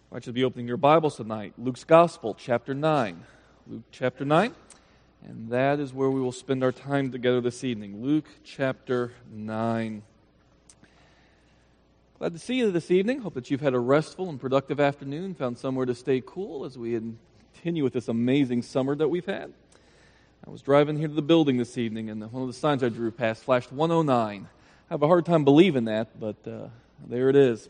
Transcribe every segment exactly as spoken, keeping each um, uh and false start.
I want you to be opening your Bibles tonight. Luke's Gospel, chapter nine. Luke chapter nine. And that is where we will spend our time together this evening. Luke chapter nine. Glad to see you this evening. Hope that you've had a restful and productive afternoon, found somewhere to stay cool as we continue with this amazing summer that we've had. I was driving here to the building this evening, and one of the signs I drew past flashed one oh nine. I have a hard time believing that, but uh, there it is.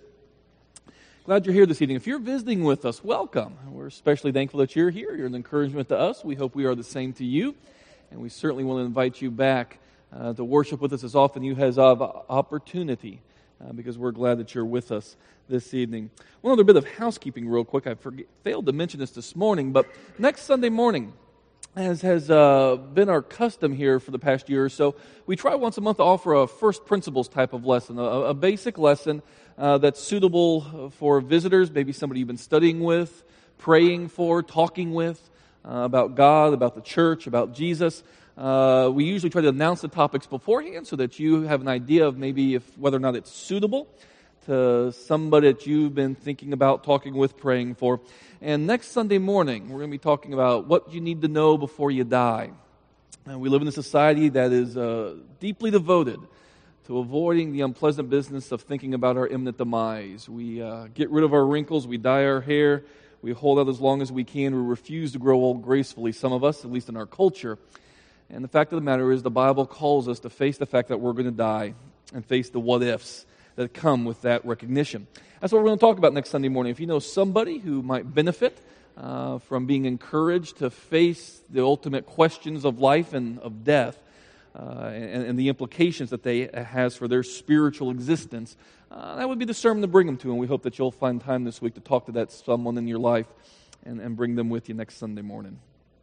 Glad you're here this evening. If you're visiting with us, welcome. We're especially thankful that you're here. You're an encouragement to us. We hope we are the same to you. And we certainly want to invite you back uh, to worship with us as often you have opportunity uh, because we're glad that you're with us this evening. One other bit of housekeeping real quick. I forget, failed to mention this this morning, but next Sunday morning, as has uh, been our custom here for the past year or so, we try once a month to offer a first principles type of lesson, a, a basic lesson uh, that's suitable for visitors, maybe somebody you've been studying with, praying for, talking with, uh, about God, about the church, about Jesus. Uh, we usually try to announce the topics beforehand so that you have an idea of maybe if whether or not it's suitable to somebody that you've been thinking about, talking with, praying for. And next Sunday morning, we're going to be talking about what you need to know before you die. And we live in a society that is uh, deeply devoted to avoiding the unpleasant business of thinking about our imminent demise. We uh, get rid of our wrinkles, we dye our hair, we hold out as long as we can, we refuse to grow old gracefully, some of us, at least in our culture. And the fact of the matter is the Bible calls us to face the fact that we're going to die and face the what-ifs that come with that recognition. That's what we're going to talk about next Sunday morning. If you know somebody who might benefit uh, from being encouraged to face the ultimate questions of life and of death uh, and, and the implications that they has for their spiritual existence, uh, that would be the sermon to bring them to. And we hope that you'll find time this week to talk to that someone in your life and, and bring them with you next Sunday morning.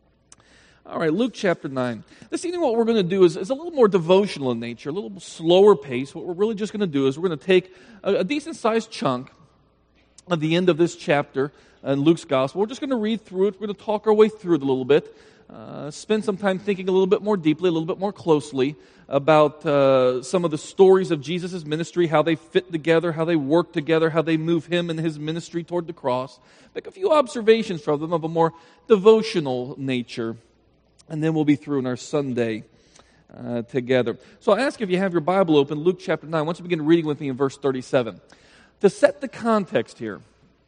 All right, Luke chapter nine. This evening what we're going to do is, is a little more devotional in nature, a little slower pace. What we're really just going to do is we're going to take a, a decent-sized chunk of the end of this chapter in Luke's Gospel. We're just going to read through it. We're going to talk our way through it a little bit, uh, spend some time thinking a little bit more deeply, a little bit more closely about uh, some of the stories of Jesus' ministry, how they fit together, how they work together, how they move him and his ministry toward the cross. Make a few observations from them of a more devotional nature. And then we'll be through in our Sunday uh, together. So I ask if you have your Bible open, Luke chapter nine. I want you to begin reading with me in verse thirty-seven. To set the context here,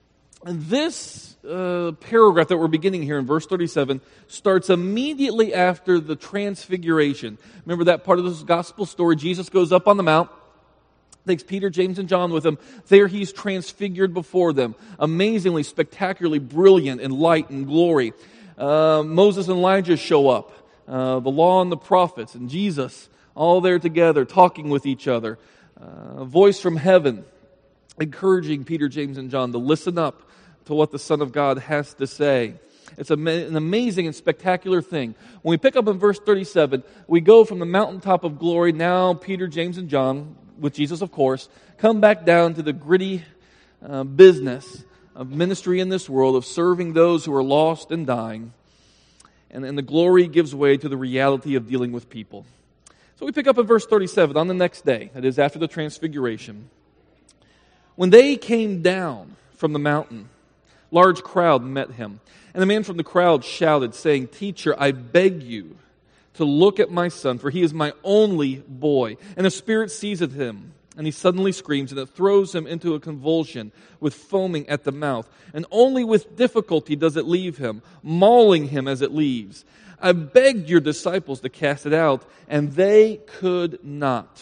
this uh, paragraph that we're beginning here in verse thirty-seven starts immediately after the transfiguration. Remember that part of this gospel story? Jesus goes up on the mount, takes Peter, James, and John with him. There he's transfigured before them. Amazingly, spectacularly brilliant in light and glory. Uh, Moses and Elijah show up, uh, the law and the prophets, and Jesus, all there together, talking with each other. Uh, a voice from heaven, encouraging Peter, James, and John to listen up to what the Son of God has to say. It's a, an amazing and spectacular thing. When we pick up in verse thirty-seven, we go from the mountaintop of glory, now Peter, James, and John, with Jesus, of course, come back down to the gritty uh, business of ministry in this world, of serving those who are lost and dying. And, and the glory gives way to the reality of dealing with people. So we pick up in verse thirty-seven, on the next day, that is after the transfiguration. When they came down from the mountain, large crowd met him. And the man from the crowd shouted, saying, "Teacher, I beg you to look at my son, for he is my only boy. And a spirit seizeth him. And he suddenly screams, and it throws him into a convulsion with foaming at the mouth. And only with difficulty does it leave him, mauling him as it leaves. I begged your disciples to cast it out, and they could not."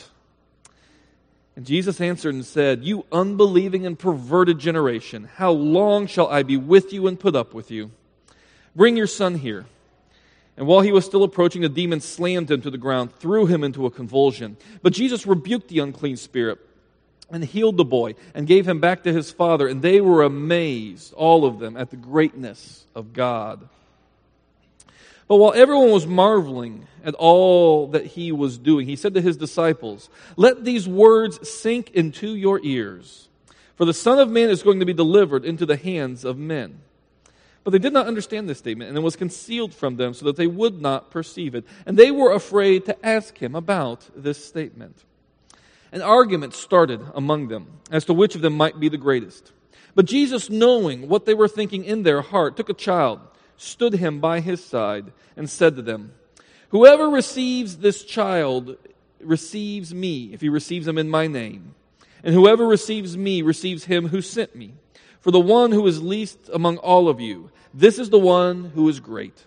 And Jesus answered and said, "You unbelieving and perverted generation, how long shall I be with you and put up with you? Bring your son here." And while he was still approaching, the demon slammed him to the ground, threw him into a convulsion. But Jesus rebuked the unclean spirit and healed the boy and gave him back to his father. And they were amazed, all of them, at the greatness of God. But while everyone was marveling at all that he was doing, he said to his disciples, "Let these words sink into your ears. For the Son of Man is going to be delivered into the hands of men." But they did not understand this statement, and it was concealed from them so that they would not perceive it. And they were afraid to ask him about this statement. An argument started among them as to which of them might be the greatest. But Jesus, knowing what they were thinking in their heart, took a child, stood him by his side, and said to them, "Whoever receives this child receives me, if he receives him in my name. And whoever receives me receives him who sent me. For the one who is least among all of you, this is the one who is great."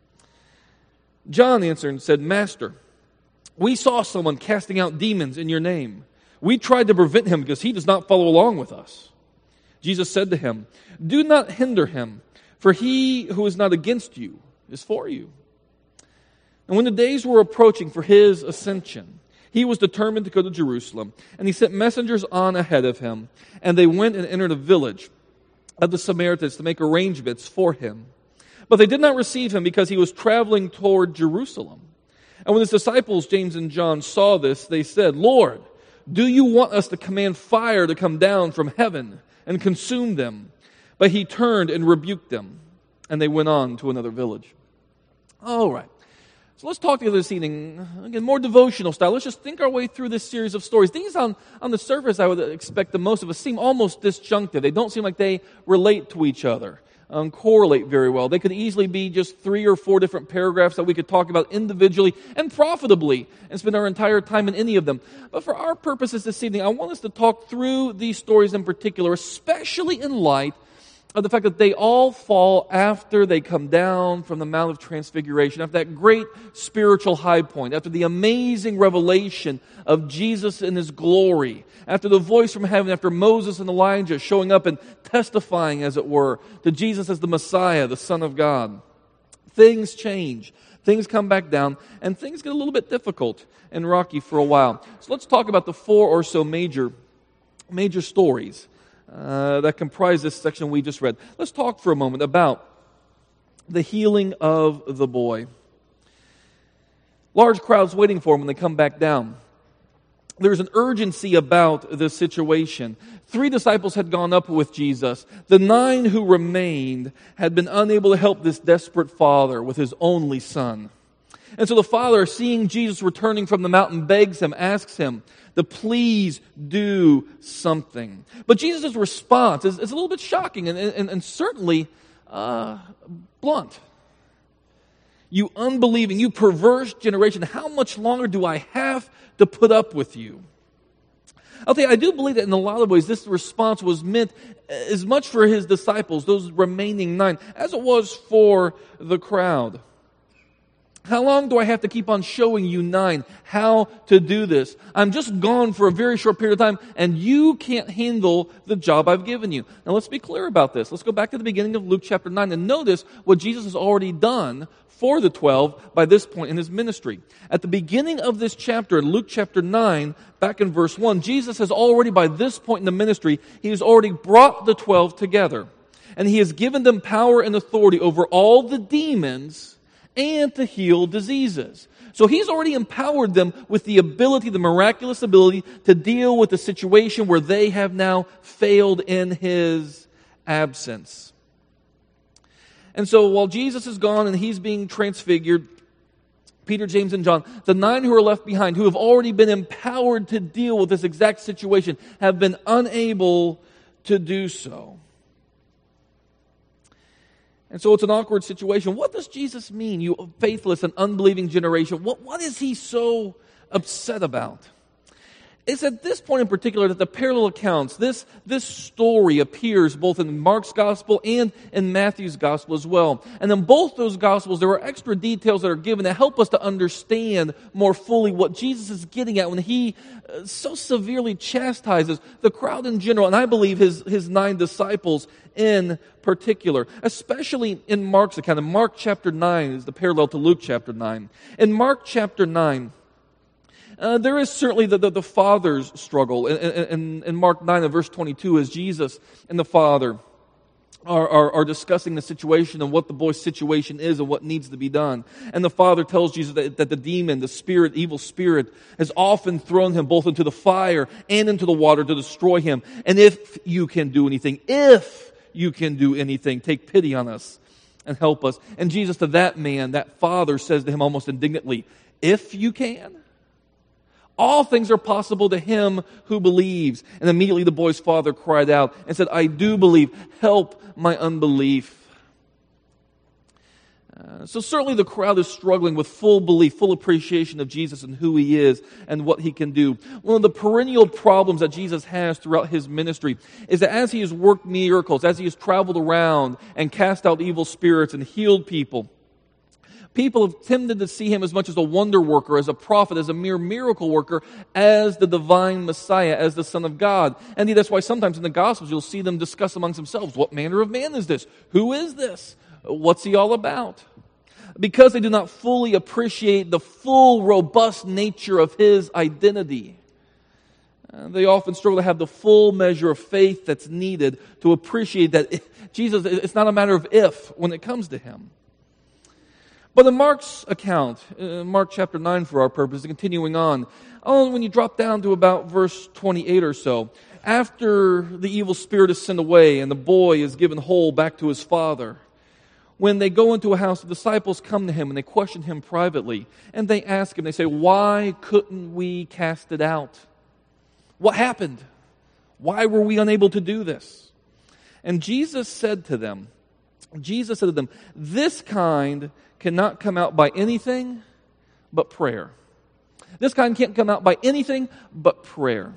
John answered and said, "Master, we saw someone casting out demons in your name. We tried to prevent him because he does not follow along with us." Jesus said to him, "Do not hinder him, for he who is not against you is for you." And when the days were approaching for his ascension, he was determined to go to Jerusalem, and he sent messengers on ahead of him, and they went and entered a village of the Samaritans to make arrangements for him. But they did not receive him because he was traveling toward Jerusalem. And when his disciples, James and John, saw this, they said, "Lord, do you want us to command fire to come down from heaven and consume them?" But he turned and rebuked them, and they went on to another village. All right. So let's talk together this evening, again, more devotional style. Let's just think our way through this series of stories. These on, on the surface, I would expect that most of us seem almost disjunctive. They don't seem like they relate to each other, um, correlate very well. They could easily be just three or four different paragraphs that we could talk about individually and profitably and spend our entire time in any of them. But for our purposes this evening, I want us to talk through these stories in particular, especially in light of the fact that they all fall after they come down from the Mount of Transfiguration, after that great spiritual high point, after the amazing revelation of Jesus in His glory, after the voice from heaven, after Moses and Elijah showing up and testifying, as it were, to Jesus as the Messiah, the Son of God. Things change. Things come back down, and things get a little bit difficult and rocky for a while. So let's talk about the four or so major, major stories Uh, that comprise this section we just read. Let's talk for a moment about the healing of the boy. Large crowds waiting for him when they come back down. There's an urgency about this situation. Three disciples had gone up with Jesus. The nine who remained had been unable to help this desperate father with his only son. And so the father, seeing Jesus returning from the mountain, begs him, asks him to please do something. But Jesus' response is, is a little bit shocking and, and, and certainly uh, blunt. "You unbelieving, you perverse generation, how much longer do I have to put up with you?" I'll tell you, I do believe that in a lot of ways this response was meant as much for his disciples, those remaining nine, as it was for the crowd. How long do I have to keep on showing you nine how to do this? I'm just gone for a very short period of time, and you can't handle the job I've given you. Now let's be clear about this. Let's go back to the beginning of Luke chapter nine and notice what Jesus has already done for the twelve by this point in his ministry. At the beginning of this chapter, in Luke chapter nine, back in verse one, Jesus has already, by this point in the ministry, he has already brought the twelve together. And he has given them power and authority over all the demons and to heal diseases. So he's already empowered them with the ability, the miraculous ability, to deal with the situation where they have now failed in his absence. And so while Jesus is gone and he's being transfigured, Peter, James, and John, the nine who are left behind, who have already been empowered to deal with this exact situation, have been unable to do so. And so it's an awkward situation. What does Jesus mean, you faithless and unbelieving generation? What, what is he so upset about? It's at this point in particular that the parallel accounts, this, this story appears both in Mark's gospel and in Matthew's gospel as well. And in both those gospels, there are extra details that are given that help us to understand more fully what Jesus is getting at when he uh, so severely chastises the crowd in general, and I believe his, his nine disciples in particular, especially in Mark's account. In Mark chapter nine is the parallel to Luke chapter nine. In Mark chapter nine, Uh, there is certainly the, the, the Father's struggle. In, in, in Mark nine and verse twenty-two, as Jesus and the Father are, are, are discussing the situation and what the boy's situation is and what needs to be done. And the Father tells Jesus that, that the demon, the spirit, evil spirit, has often thrown him both into the fire and into the water to destroy him. And if you can do anything, if you can do anything, take pity on us and help us. And Jesus to that man, that father, says to him almost indignantly, if you can? all things are possible to him who believes. And immediately the boy's father cried out and said, I do believe. Help my unbelief. Uh, so certainly the crowd is struggling with full belief, full appreciation of Jesus and who he is and what he can do. One of the perennial problems that Jesus has throughout his ministry is that as he has worked miracles, as he has traveled around and cast out evil spirits and healed people, people have tended to see him as much as a wonder worker, as a prophet, as a mere miracle worker, as the divine Messiah, as the Son of God. And indeed, that's why sometimes in the Gospels you'll see them discuss amongst themselves, what manner of man is this? Who is this? What's he all about? Because they do not fully appreciate the full, robust nature of his identity, uh, they often struggle to have the full measure of faith that's needed to appreciate that Jesus, it's not a matter of if when it comes to him. But in Mark's account, uh, Mark chapter nine for our purpose, continuing on, oh, when you drop down to about verse twenty-eight or so, after the evil spirit is sent away and the boy is given whole back to his father, when they go into a house, the disciples come to him and they question him privately. And they ask him, they say, why couldn't we cast it out? What happened? Why were we unable to do this? And Jesus said to them, Jesus said to them, this kind cannot come out by anything but prayer. This kind can't come out by anything but prayer.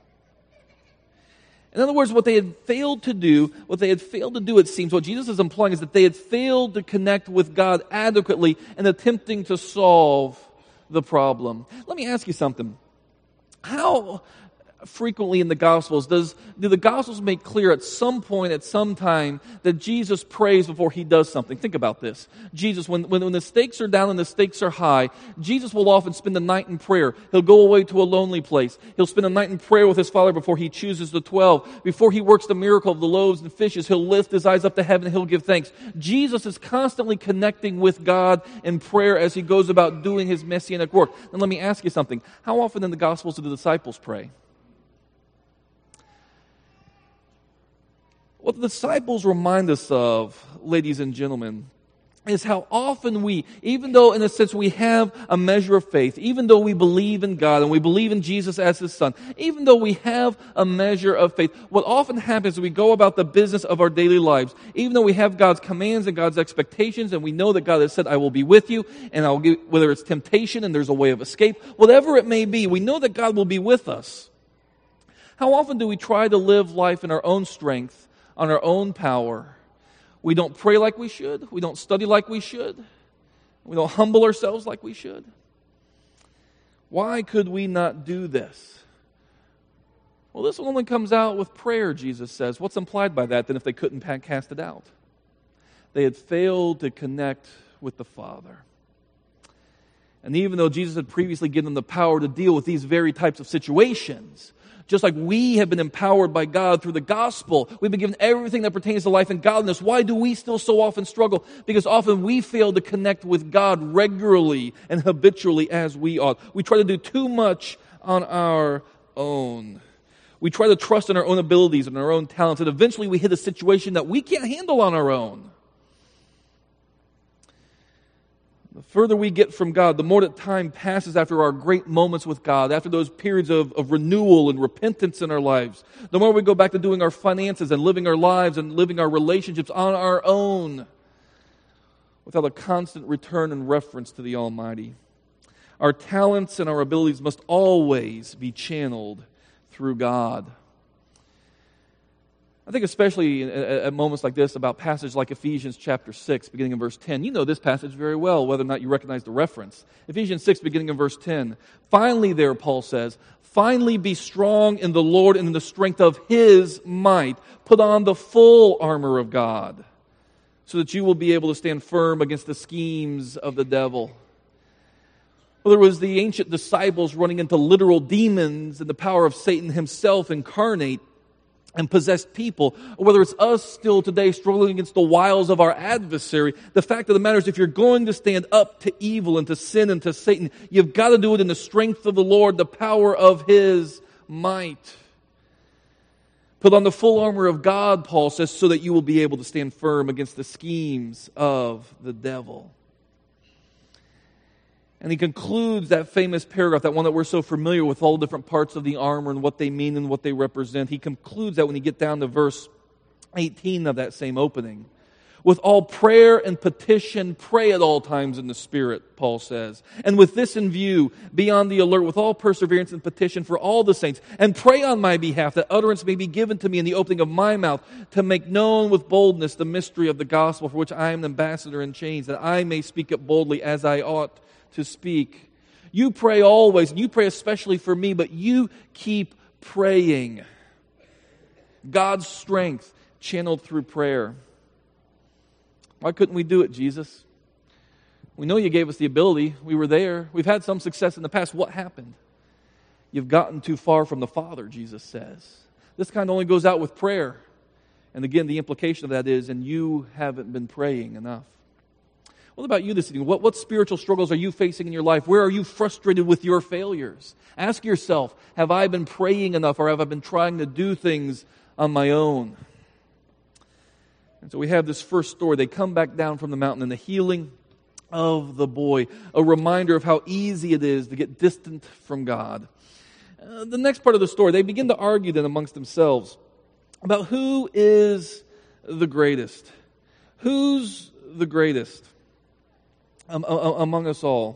In other words, what they had failed to do, what they had failed to do, it seems, what Jesus is implying is that they had failed to connect with God adequately in attempting to solve the problem. Let me ask you something. How frequently in the Gospels does do the Gospels make clear at some point, at some time, that Jesus prays before he does something? Think about this. Jesus, when, when, when the stakes are down and the stakes are high, Jesus will often spend the night in prayer. He'll go away to a lonely place. He'll spend a night in prayer with his Father before he chooses the twelve. Before he works the miracle of the loaves and fishes, he'll lift his eyes up to heaven and he'll give thanks. Jesus is constantly connecting with God in prayer as he goes about doing his messianic work. And let me ask you something. How often in the Gospels do the disciples pray? What the disciples remind us of, ladies and gentlemen, is how often we, even though in a sense we have a measure of faith, even though we believe in God and we believe in Jesus as his Son, even though we have a measure of faith, what often happens is we go about the business of our daily lives, even though we have God's commands and God's expectations, and we know that God has said, I will be with you, and I'll give, whether it's temptation and there's a way of escape, whatever it may be, we know that God will be with us. How often do we try to live life in our own strength, on our own power? We don't pray like we should. We don't study like we should. We don't humble ourselves like we should. Why could we not do this? Well, this one only comes out with prayer, Jesus says. What's implied by that? Then if they couldn't cast it out, they had failed to connect with the Father. And even though Jesus had previously given them the power to deal with these very types of situations, just like we have been empowered by God through the gospel, we've been given everything that pertains to life and godliness. Why do we still so often struggle? Because often we fail to connect with God regularly and habitually as we ought. We try to do too much on our own. We try to trust in our own abilities and our own talents, and eventually we hit a situation that we can't handle on our own. The further we get from God, the more that time passes after our great moments with God, after those periods of, of renewal and repentance in our lives, the more we go back to doing our finances and living our lives and living our relationships on our own without a constant return and reference to the Almighty. Our talents and our abilities must always be channeled through God. I think especially at moments like this about passages like Ephesians chapter six, beginning in verse ten. You know this passage very well, whether or not you recognize the reference. Ephesians six, beginning in verse ten. Finally there, Paul says, finally be strong in the Lord and in the strength of His might. Put on the full armor of God, so that you will be able to stand firm against the schemes of the devil. Whether it was the ancient disciples running into literal demons and the power of Satan himself incarnate and possessed people, or whether it's us still today struggling against the wiles of our adversary, the fact of the matter is if you're going to stand up to evil and to sin and to Satan, you've got to do it in the strength of the Lord, the power of His might. Put on the full armor of God, Paul says, so that you will be able to stand firm against the schemes of the devil. And he concludes that famous paragraph, that one that we're so familiar with, all the different parts of the armor and what they mean and what they represent. He concludes that when you get down to verse eighteen of that same opening. With all prayer and petition, pray at all times in the Spirit, Paul says. And with this in view, be on the alert with all perseverance and petition for all the saints. And pray on my behalf that utterance may be given to me in the opening of my mouth to make known with boldness the mystery of the gospel for which I am an ambassador in chains, that I may speak it boldly as I ought to speak. You pray always, and you pray especially for me, but you keep praying. God's strength channeled through prayer. Why couldn't we do it, Jesus? We know you gave us the ability. We were there. We've had some success in the past. What happened? You've gotten too far from the Father, Jesus says. This kind only goes out with prayer. And again, the implication of that is, and you haven't been praying enough. What about you this evening? What, what spiritual struggles are you facing in your life? Where are you frustrated with your failures? Ask yourself, have I been praying enough, or have I been trying to do things on my own? And so we have this first story. They come back down from the mountain and the healing of the boy. A reminder of how easy it is to get distant from God. Uh, the next part of the story, they begin to argue then amongst themselves about who is the greatest. Who's the greatest um, among us all?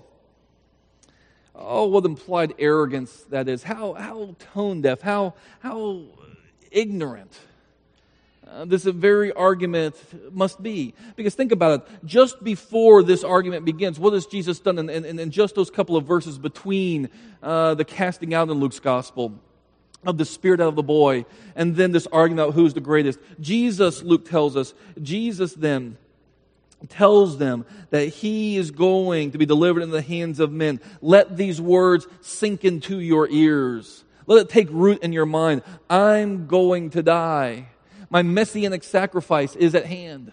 Oh, what implied arrogance that is. How, how tone deaf, how, how ignorant. Uh, this very argument must be. Because think about it. Just before this argument begins, what has Jesus done in, in, in just those couple of verses between uh, the casting out in Luke's gospel of the spirit out of the boy and then this argument about who's the greatest? Jesus, Luke tells us, Jesus then tells them that he is going to be delivered into the hands of men. Let these words sink into your ears. Let it take root in your mind. I'm going to die. My messianic sacrifice is at hand.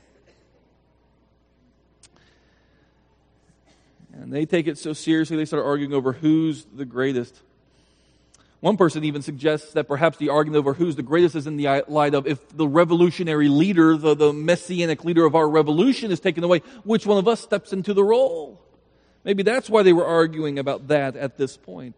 And they take it so seriously, they start arguing over who's the greatest. One person even suggests that perhaps the argument over who's the greatest is in the light of if the revolutionary leader, the, the messianic leader of our revolution is taken away, which one of us steps into the role? Maybe that's why they were arguing about that at this point.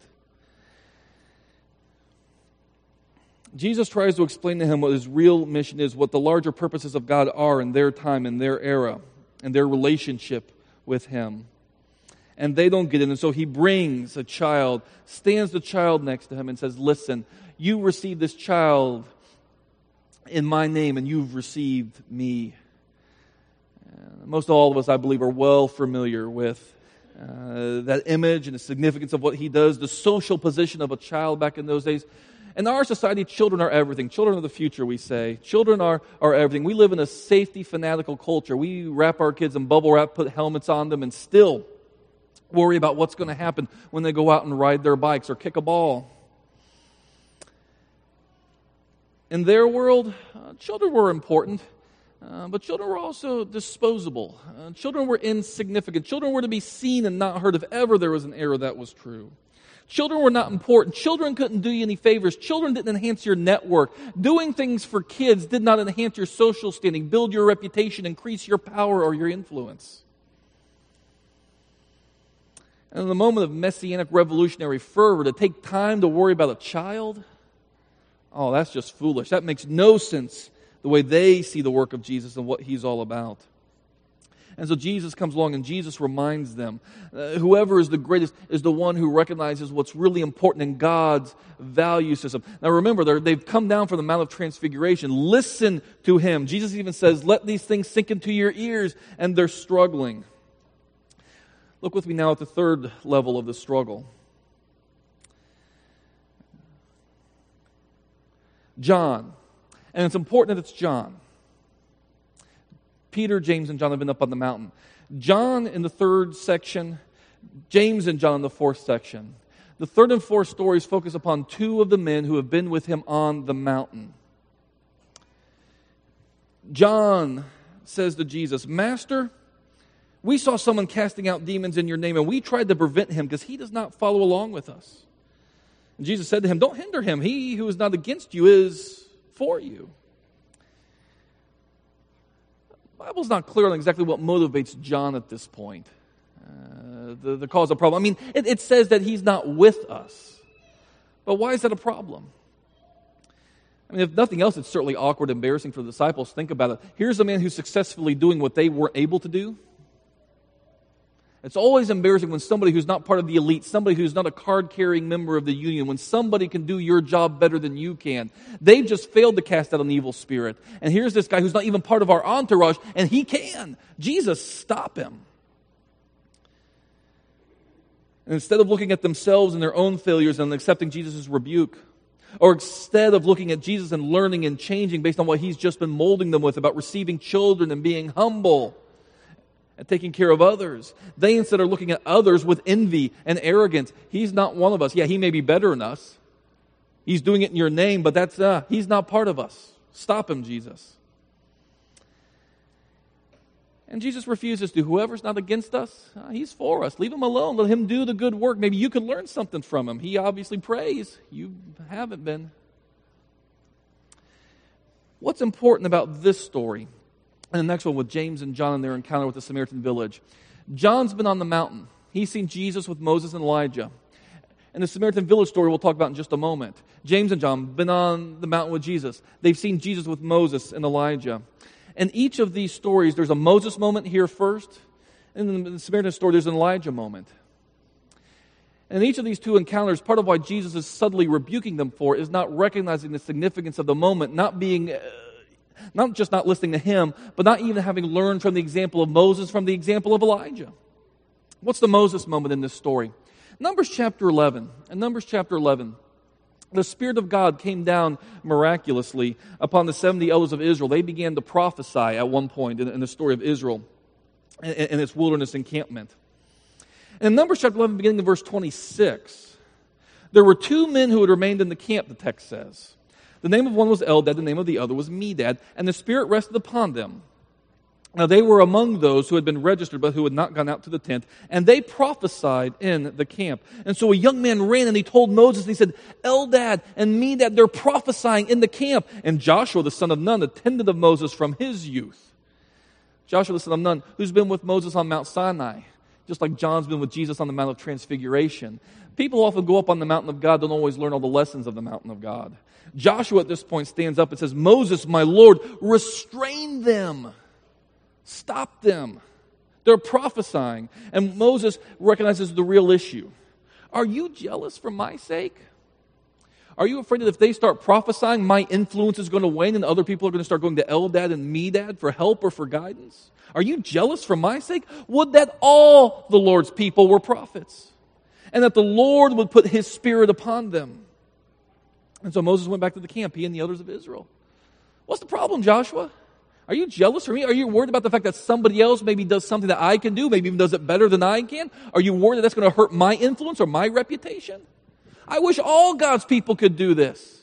Jesus tries to explain to him what his real mission is, what the larger purposes of God are in their time, in their era, and their relationship with him. And they don't get it. And so he brings a child, stands the child next to him and says, listen, you received this child in my name and you've received me. Uh, most all of us, I believe, are well familiar with uh, that image and the significance of what he does, the social position of a child back in those days. In our society, children are everything. Children are the future, we say. Children are, are everything. We live in a safety fanatical culture. We wrap our kids in bubble wrap, put helmets on them, and still worry about what's going to happen when they go out and ride their bikes or kick a ball. In their world, uh, children were important, uh, but children were also disposable. Uh, children were insignificant. Children were to be seen and not heard if ever there was an era that was true. Children were not important. Children couldn't do you any favors. Children didn't enhance your network. Doing things for kids did not enhance your social standing, build your reputation, increase your power or your influence. And in the moment of messianic revolutionary fervor, to take time to worry about a child, oh, that's just foolish. That makes no sense the way they see the work of Jesus and what he's all about. And so Jesus comes along and Jesus reminds them, uh, whoever is the greatest is the one who recognizes what's really important in God's value system. Now remember, they've come down from the Mount of Transfiguration. Listen to him. Jesus even says, let these things sink into your ears, and they're struggling. Look with me now at the third level of the struggle. John. And it's important that it's John. Peter, James, and John have been up on the mountain. John in the third section, James and John in the fourth section. The third and fourth stories focus upon two of the men who have been with him on the mountain. John says to Jesus, Master, we saw someone casting out demons in your name, and we tried to prevent him because he does not follow along with us. And Jesus said to him, don't hinder him. He who is not against you is for you. The Bible's not clear on exactly what motivates John at this point. Uh, the, the cause of problem. I mean, it, it says that he's not with us. But why is that a problem? I mean, if nothing else, it's certainly awkward, embarrassing for the disciples. Think about it. Here's a man who's successfully doing what they weren't able to do. It's always embarrassing when somebody who's not part of the elite, somebody who's not a card-carrying member of the union, when somebody can do your job better than you can. They've just failed to cast out an evil spirit. And here's this guy who's not even part of our entourage, and he can. Jesus, stop him. And instead of looking at themselves and their own failures and accepting Jesus' rebuke, or instead of looking at Jesus and learning and changing based on what he's just been molding them with about receiving children and being humble and taking care of others, they instead are looking at others with envy and arrogance. He's not one of us. Yeah, he may be better than us. He's doing it in your name, but that's uh, he's not part of us. Stop him, Jesus. And Jesus refuses to. Whoever's not against us, uh, he's for us. Leave him alone. Let him do the good work. Maybe you could learn something from him. He obviously prays. You haven't been. What's important about this story? And the next one with James and John and their encounter with the Samaritan village. John's been on the mountain. He's seen Jesus with Moses and Elijah. And the Samaritan village story we'll talk about in just a moment. James and John been on the mountain with Jesus. They've seen Jesus with Moses and Elijah. And each of these stories, there's a Moses moment here first. And in the Samaritan story, there's an Elijah moment. And in each of these two encounters, part of why Jesus is subtly rebuking them for is not recognizing the significance of the moment, not being... Uh, Not just not listening to him, but not even having learned from the example of Moses, from the example of Elijah. What's the Moses moment in this story? Numbers chapter eleven. In Numbers chapter eleven, the Spirit of God came down miraculously upon the seventy elders of Israel. They began to prophesy at one point in, in the story of Israel and, and its wilderness encampment. And in Numbers chapter eleven, beginning in verse twenty-six, there were two men who had remained in the camp, the text says. The name of one was Eldad, the name of the other was Medad, and the Spirit rested upon them. Now they were among those who had been registered, but who had not gone out to the tent, and they prophesied in the camp. And so a young man ran, and he told Moses, and he said, Eldad and Medad, they're prophesying in the camp. And Joshua, the son of Nun, attended of Moses from his youth. Joshua, the son of Nun, who's been with Moses on Mount Sinai, just like John's been with Jesus on the Mount of Transfiguration. People who often go up on the mountain of God don't always learn all the lessons of the mountain of God. Joshua at this point stands up and says, Moses, my Lord, restrain them. Stop them. They're prophesying. And Moses recognizes the real issue. Are you jealous for my sake? Are you afraid that if they start prophesying, my influence is going to wane and other people are going to start going to Eldad and Medad for help or for guidance? Are you jealous for my sake? Would that all the Lord's people were prophets, and that the Lord would put his Spirit upon them. And so Moses went back to the camp, he and the others of Israel. What's the problem, Joshua? Are you jealous for me? Are you worried about the fact that somebody else maybe does something that I can do, maybe even does it better than I can? Are you worried that that's going to hurt my influence or my reputation? I wish all God's people could do this.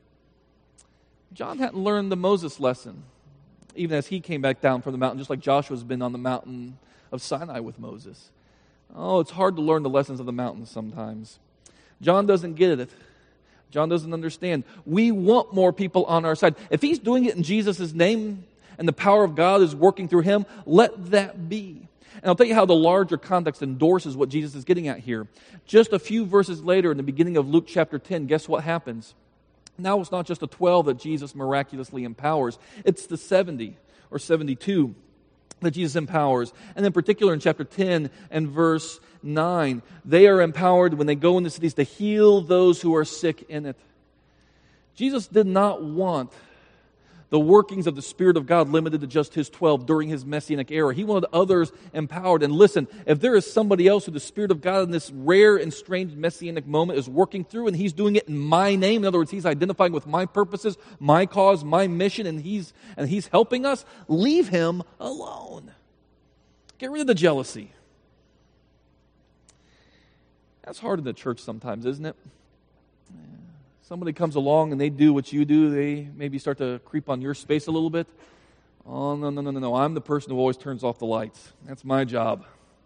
John hadn't learned the Moses lesson, even as he came back down from the mountain, just like Joshua's been on the mountain of Sinai with Moses. Oh, it's hard to learn the lessons of the mountains sometimes. John doesn't get it. John doesn't understand. We want more people on our side. If he's doing it in Jesus' name and the power of God is working through him, let that be. And I'll tell you how the larger context endorses what Jesus is getting at here. Just a few verses later in the beginning of Luke chapter ten, guess what happens? Now it's not just the twelve that Jesus miraculously empowers. It's the seventy or seventy-two that Jesus empowers. And in particular in chapter ten and verse nine, they are empowered when they go into cities to heal those who are sick in it. Jesus did not want the workings of the Spirit of God limited to just his twelve during his Messianic era. He wanted others empowered. And listen, if there is somebody else who the Spirit of God in this rare and strange Messianic moment is working through, and he's doing it in my name, in other words, he's identifying with my purposes, my cause, my mission, and he's and he's helping us, leave him alone. Get rid of the jealousy. That's hard in the church sometimes, isn't it? Somebody comes along and they do what you do. They maybe start to creep on your space a little bit. Oh, no, no, no, no, no. I'm the person who always turns off the lights. That's my job.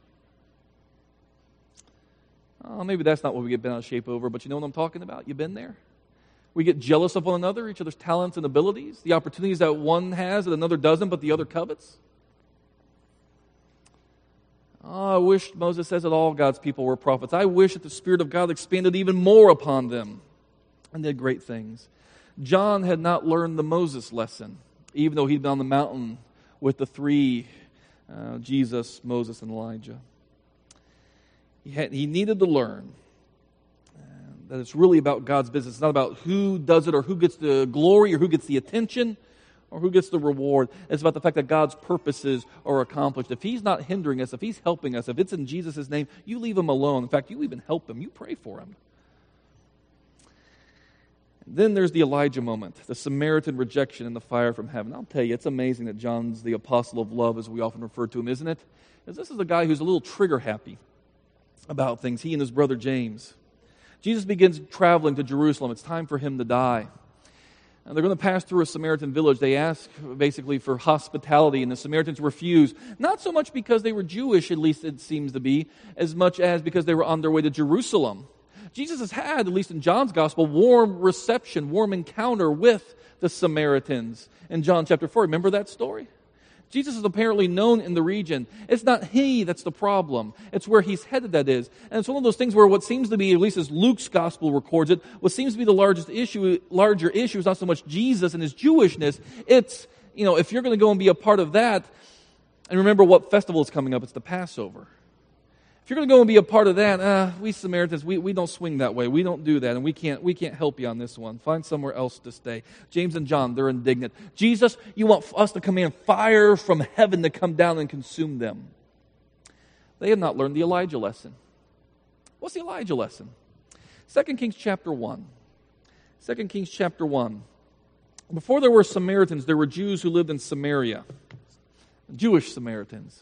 Oh, maybe that's not what we get bent out of shape over, but you know what I'm talking about? You've been there? We get jealous of one another, each other's talents and abilities, the opportunities that one has that another doesn't, but the other covets. Oh, I wish, Moses says, that all God's people were prophets. I wish that the Spirit of God expanded even more upon them and did great things. John had not learned the Moses lesson, even though he'd been on the mountain with the three, uh, Jesus, Moses, and Elijah. He, had, he needed to learn uh, that it's really about God's business. It's not about who does it or who gets the glory or who gets the attention or who gets the reward. It's about the fact that God's purposes are accomplished. If He's not hindering us, if He's helping us, if it's in Jesus' name, you leave Him alone. In fact, you even help Him. You pray for Him. Then there's the Elijah moment, the Samaritan rejection and the fire from heaven. I'll tell you, it's amazing that John's the apostle of love, as we often refer to him, isn't it? Because this is a guy who's a little trigger happy about things, he and his brother James. Jesus begins traveling to Jerusalem. It's time for him to die. And they're going to pass through a Samaritan village. They ask basically for hospitality, and the Samaritans refuse. Not so much because they were Jewish, at least it seems to be, as much as because they were on their way to Jerusalem. Jesus has had, at least in John's gospel, warm reception, warm encounter with the Samaritans in John chapter four. Remember that story? Jesus is apparently known in the region. It's not he that's the problem. It's where he's headed that is. And it's one of those things where what seems to be, at least as Luke's gospel records it, what seems to be the largest issue, larger issue is not so much Jesus and his Jewishness. It's, you know, if you're going to go and be a part of that, and remember what festival is coming up, it's the Passover. If you're going to go and be a part of that, uh, we Samaritans, we, we don't swing that way. We don't do that, and we can't we can't help you on this one. Find somewhere else to stay. James and John, they're indignant. Jesus, you want us to command fire from heaven to come down and consume them. They have not learned the Elijah lesson. What's the Elijah lesson? Second Kings chapter one. Second Kings chapter one. Before there were Samaritans, there were Jews who lived in Samaria. Jewish Samaritans.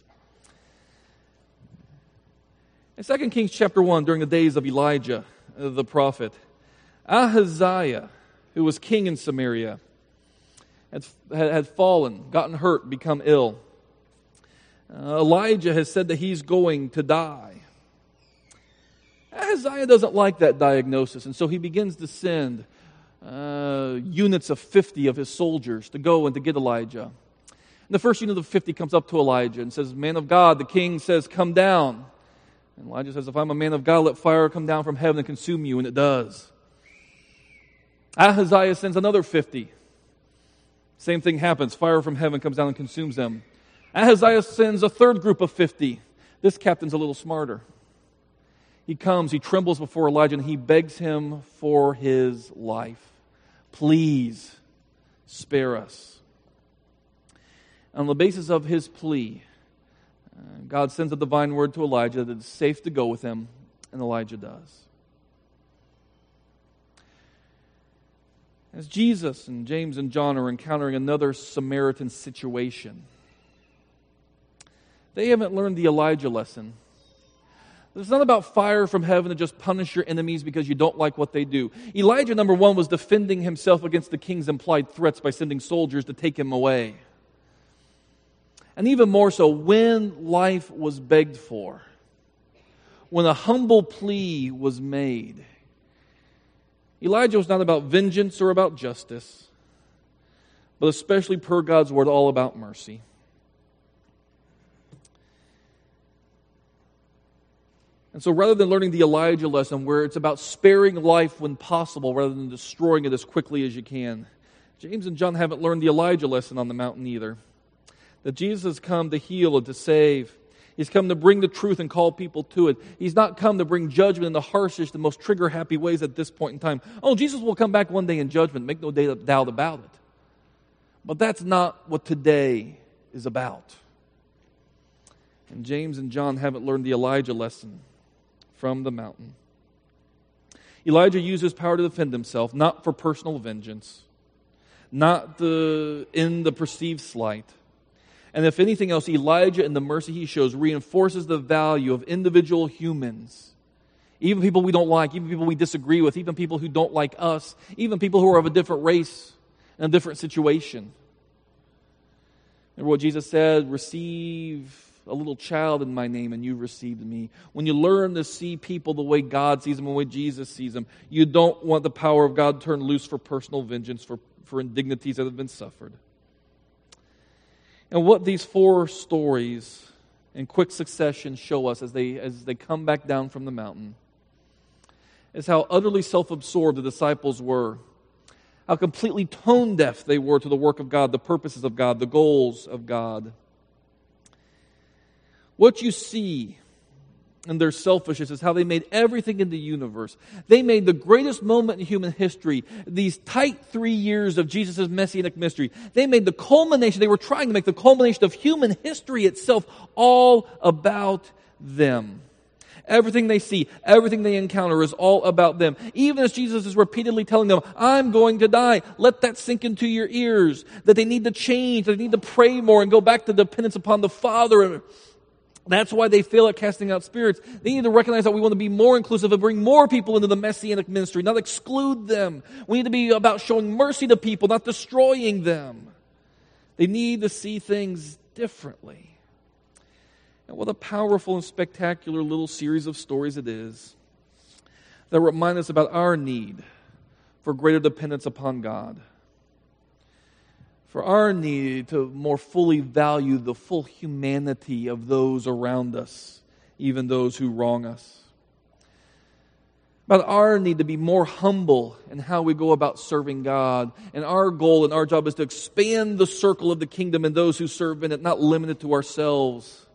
In Second Kings chapter one, during the days of Elijah, the prophet, Ahaziah, who was king in Samaria, had, had fallen, gotten hurt, become ill. Uh, Elijah has said that he's going to die. Ahaziah doesn't like that diagnosis, and so he begins to send uh, units of fifty of his soldiers to go and to get Elijah. And the first unit of fifty comes up to Elijah and says, "Man of God," the king says, "come down." And Elijah says, "If I'm a man of God, let fire come down from heaven and consume you." And it does. Ahaziah sends another fifty. Same thing happens. Fire from heaven comes down and consumes them. Ahaziah sends a third group of fifty. This captain's a little smarter. He comes, he trembles before Elijah, and he begs him for his life. "Please, spare us." On the basis of his plea, God sends a divine word to Elijah that it's safe to go with him, and Elijah does. As Jesus and James and John are encountering another Samaritan situation, they haven't learned the Elijah lesson. It's not about fire from heaven to just punish your enemies because you don't like what they do. Elijah, number one, was defending himself against the king's implied threats by sending soldiers to take him away. And even more so, when life was begged for, when a humble plea was made, Elijah was not about vengeance or about justice, but especially per God's word, all about mercy. And so rather than learning the Elijah lesson, where it's about sparing life when possible rather than destroying it as quickly as you can, James and John haven't learned the Elijah lesson on the mountain either. That Jesus has come to heal and to save. He's come to bring the truth and call people to it. He's not come to bring judgment in the harshest, the most trigger-happy ways at this point in time. Oh, Jesus will come back one day in judgment. Make no doubt about it. But that's not what today is about. And James and John haven't learned the Elijah lesson from the mountain. Elijah used his power to defend himself, not for personal vengeance, not the, in the perceived slight. And if anything else, Elijah and the mercy he shows reinforces the value of individual humans. Even people we don't like, even people we disagree with, even people who don't like us, even people who are of a different race and a different situation. Remember what Jesus said, "Receive a little child in my name and you've received me." When you learn to see people the way God sees them and the way Jesus sees them, you don't want the power of God turned loose for personal vengeance, for, for indignities that have been suffered. And what these four stories in quick succession show us as they, as they come back down from the mountain is how utterly self-absorbed the disciples were, how completely tone-deaf they were to the work of God, the purposes of God, the goals of God. What you see in their selfishness is how they made everything in the universe. They made the greatest moment in human history, these tight three years of Jesus' messianic ministry. They made the culmination, they were trying to make the culmination of human history itself all about them. Everything they see, everything they encounter is all about them. Even as Jesus is repeatedly telling them, I'm going to die. Let that sink into your ears. That they need to change, that they need to pray more and go back to dependence upon the Father. That's why they fail at casting out spirits. They need to recognize that we want to be more inclusive and bring more people into the messianic ministry, not exclude them. We need to be about showing mercy to people, not destroying them. They need to see things differently. And what a powerful and spectacular little series of stories it is that remind us about our need for greater dependence upon God. For our need to more fully value the full humanity of those around us, even those who wrong us. About our need to be more humble in how we go about serving God. And our goal and our job is to expand the circle of the kingdom and those who serve in it, not limit it to ourselves.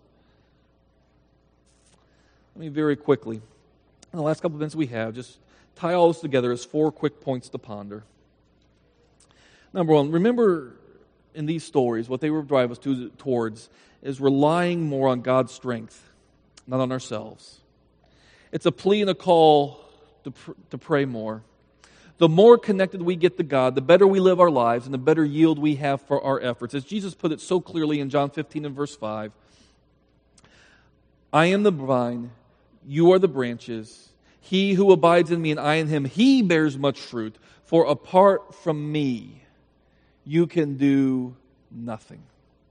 Let me very quickly, in the last couple of minutes we have, just tie all this together as four quick points to ponder. Number one, remember in these stories, what they will drive us to, towards is relying more on God's strength, not on ourselves. It's a plea and a call to, pr- to pray more. The more connected we get to God, the better we live our lives and the better yield we have for our efforts. As Jesus put it so clearly in John fifteen and verse five, I am the vine, you are the branches. He who abides in me and I in him, he bears much fruit. For apart from me, you can do nothing.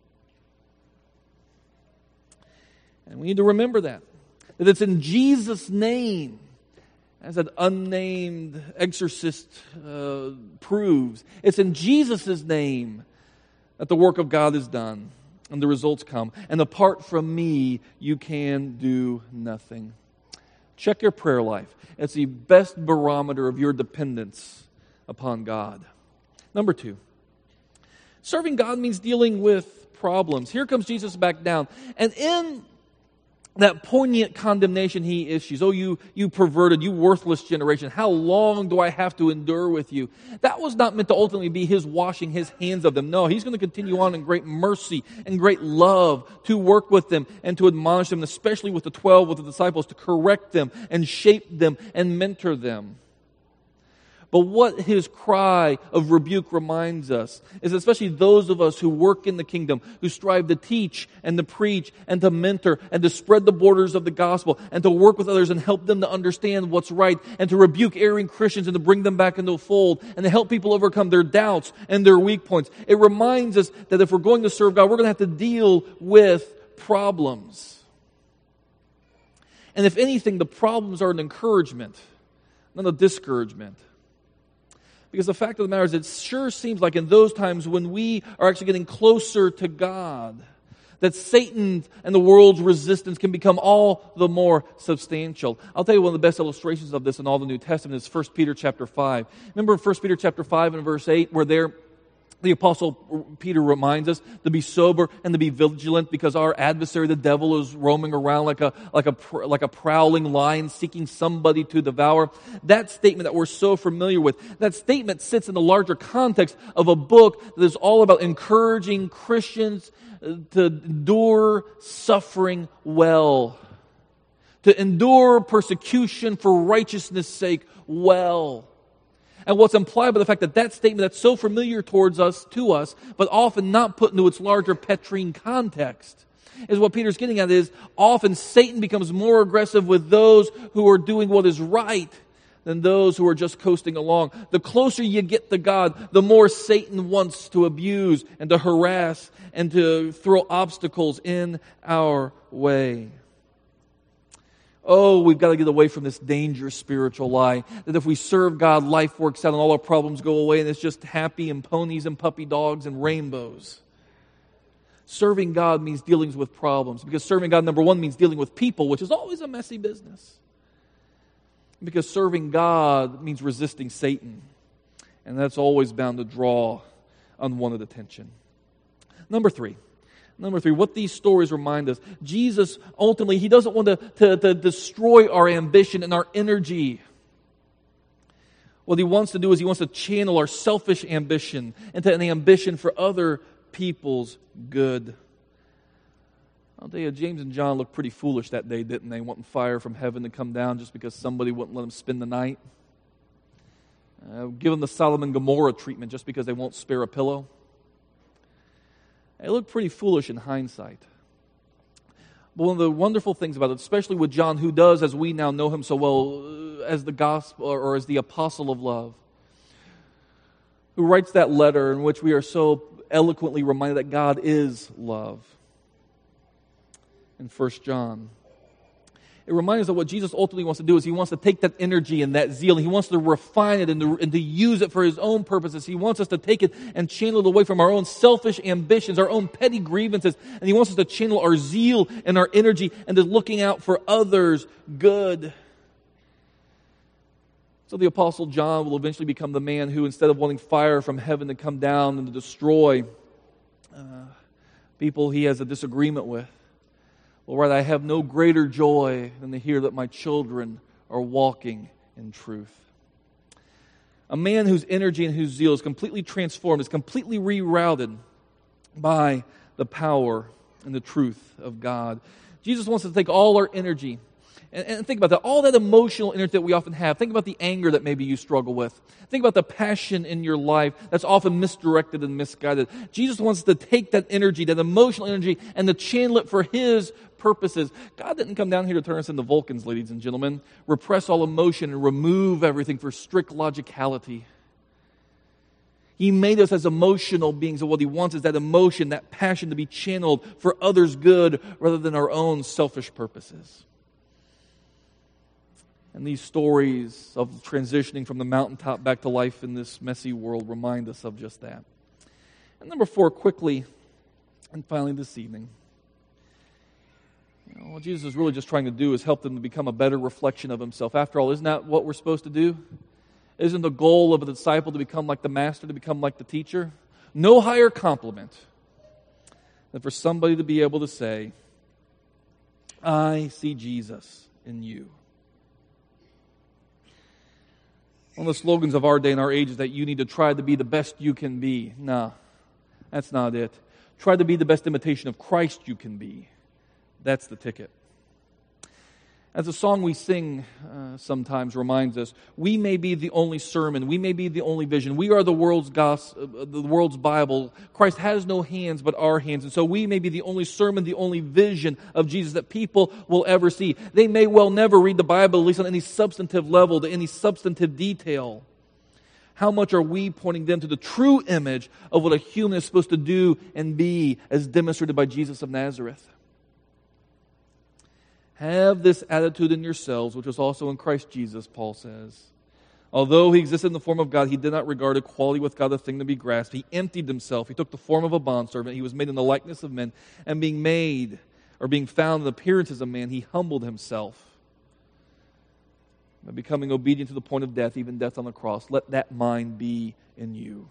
And we need to remember that. That it's in Jesus' name, as that unnamed exorcist uh, proves, it's in Jesus' name that the work of God is done and the results come. And apart from me, you can do nothing. Check your prayer life. It's the best barometer of your dependence upon God. Number two, serving God means dealing with problems. Here comes Jesus back down. And in that poignant condemnation he issues, oh, you, you perverted, you worthless generation, how long do I have to endure with you? That was not meant to ultimately be his washing his hands of them. No, he's going to continue on in great mercy and great love to work with them and to admonish them, especially with the twelve, with the disciples, to correct them and shape them and mentor them. But what his cry of rebuke reminds us is especially those of us who work in the kingdom, who strive to teach and to preach and to mentor and to spread the borders of the gospel and to work with others and help them to understand what's right and to rebuke erring Christians and to bring them back into the fold and to help people overcome their doubts and their weak points. It reminds us that if we're going to serve God, we're going to have to deal with problems. And if anything, the problems are an encouragement, not a discouragement. Because the fact of the matter is, it sure seems like in those times when we are actually getting closer to God, that Satan and the world's resistance can become all the more substantial. I'll tell you one of the best illustrations of this in all the New Testament is First Peter chapter five. Remember in First Peter chapter five and verse eight, where there the Apostle Peter reminds us to be sober and to be vigilant because our adversary, the devil, is roaming around like a, like a, like a prowling lion seeking somebody to devour. That statement that we're so familiar with, that statement sits in the larger context of a book that is all about encouraging Christians to endure suffering well, to endure persecution for righteousness' sake well. And what's implied by the fact that that statement that's so familiar towards us, to us, but often not put into its larger Petrine context, is what Peter's getting at is often Satan becomes more aggressive with those who are doing what is right than those who are just coasting along. The closer you get to God, the more Satan wants to abuse and to harass and to throw obstacles in our way. Oh, we've got to get away from this dangerous spiritual lie that if we serve God, life works out and all our problems go away and it's just happy and ponies and puppy dogs and rainbows. Serving God means dealing with problems. Because serving God, number one, means dealing with people, which is always a messy business. Because serving God means resisting Satan. And that's always bound to draw unwanted attention. Number three. Number three, what these stories remind us. Jesus, ultimately, He doesn't want to, to, to destroy our ambition and our energy. What He wants to do is He wants to channel our selfish ambition into an ambition for other people's good. I'll tell you, James and John looked pretty foolish that day, didn't they? Wanting fire from heaven to come down just because somebody wouldn't let them spend the night. Uh, give them the Sodom and Gomorrah treatment just because they won't spare a pillow. They look pretty foolish in hindsight. But one of the wonderful things about it, especially with John, who does, as we now know him so well, as the gospel or as the apostle of love, who writes that letter in which we are so eloquently reminded that God is love. In First John. It reminds us that what Jesus ultimately wants to do is He wants to take that energy and that zeal, and He wants to refine it and to, and to use it for His own purposes. He wants us to take it and channel it away from our own selfish ambitions, our own petty grievances, and He wants us to channel our zeal and our energy into looking out for others' good. So the Apostle John will eventually become the man who, instead of wanting fire from heaven to come down and to destroy uh, people he has a disagreement with, well, right, I have no greater joy than to hear that my children are walking in truth. A man whose energy and whose zeal is completely transformed, is completely rerouted by the power and the truth of God. Jesus wants us to take all our energy, and, and think about that, all that emotional energy that we often have. Think about the anger that maybe you struggle with. Think about the passion in your life that's often misdirected and misguided. Jesus wants us to take that energy, that emotional energy, and to channel it for His purposes. God didn't come down here to turn us into Vulcans, ladies and gentlemen. Repress all emotion and remove everything for strict logicality. He made us as emotional beings, and what He wants is that emotion, that passion to be channeled for others' good rather than our own selfish purposes. And these stories of transitioning from the mountaintop back to life in this messy world remind us of just that. And number four, quickly, and finally this evening, you know, what Jesus is really just trying to do is help them to become a better reflection of Himself. After all, isn't that what we're supposed to do? Isn't the goal of a disciple to become like the master, to become like the teacher? No higher compliment than for somebody to be able to say, I see Jesus in you. One of the slogans of our day and our age is that you need to try to be the best you can be. No, that's not it. Try to be the best imitation of Christ you can be. That's the ticket. As a song we sing uh, sometimes reminds us, we may be the only sermon, we may be the only vision. We are the world's gospel, uh, the world's Bible. Christ has no hands but our hands, and so we may be the only sermon, the only vision of Jesus that people will ever see. They may well never read the Bible, at least on any substantive level, to any substantive detail. How much are we pointing them to the true image of what a human is supposed to do and be, as demonstrated by Jesus of Nazareth? Have this attitude in yourselves, which was also in Christ Jesus, Paul says. Although He existed in the form of God, He did not regard equality with God a thing to be grasped. He emptied Himself. He took the form of a bondservant. He was made in the likeness of men. And being made, or being found in appearance as a man, He humbled Himself by becoming obedient to the point of death, even death on the cross. Let that mind be in you.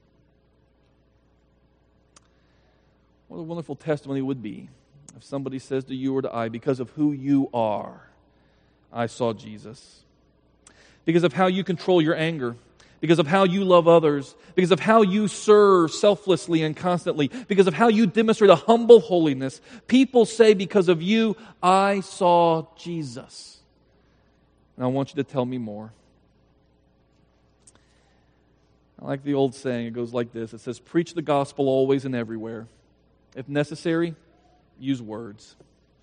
What a wonderful testimony it would be if somebody says to you or to I, because of who you are, I saw Jesus. Because of how you control your anger, because of how you love others, because of how you serve selflessly and constantly, because of how you demonstrate a humble holiness, people say, because of you, I saw Jesus. And I want you to tell me more. I like the old saying, it goes like this. It says, preach the gospel always and everywhere. If necessary, use words.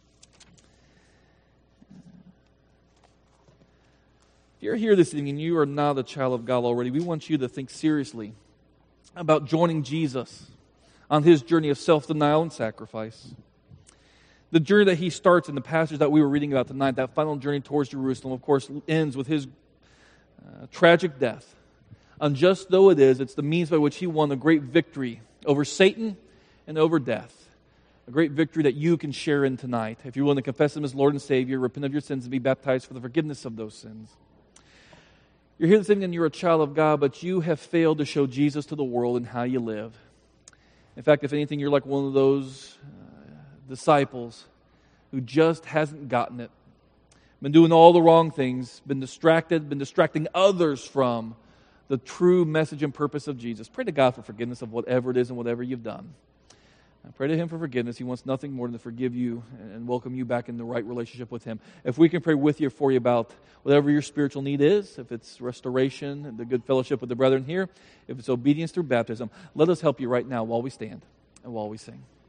If you're here this evening and you are not a child of God already, we want you to think seriously about joining Jesus on His journey of self-denial and sacrifice. The journey that He starts in the passage that we were reading about tonight, that final journey towards Jerusalem, of course, ends with His uh, tragic death. Unjust though it is, it's the means by which He won a great victory over Satan and over death. a great victory that you can share in tonight. If you're willing to confess Him as Lord and Savior, repent of your sins, and be baptized for the forgiveness of those sins. You're here this evening and you're a child of God, but you have failed to show Jesus to the world and how you live. In fact, if anything, you're like one of those uh, disciples who just hasn't gotten it. Been doing all the wrong things, been distracted, been distracting others from the true message and purpose of Jesus. Pray to God for forgiveness of whatever it is and whatever you've done. I pray to Him for forgiveness. He wants nothing more than to forgive you and welcome you back in the right relationship with Him. If we can pray with you or for you about whatever your spiritual need is, if it's restoration and the good fellowship with the brethren here, if it's obedience through baptism, let us help you right now while we stand and while we sing.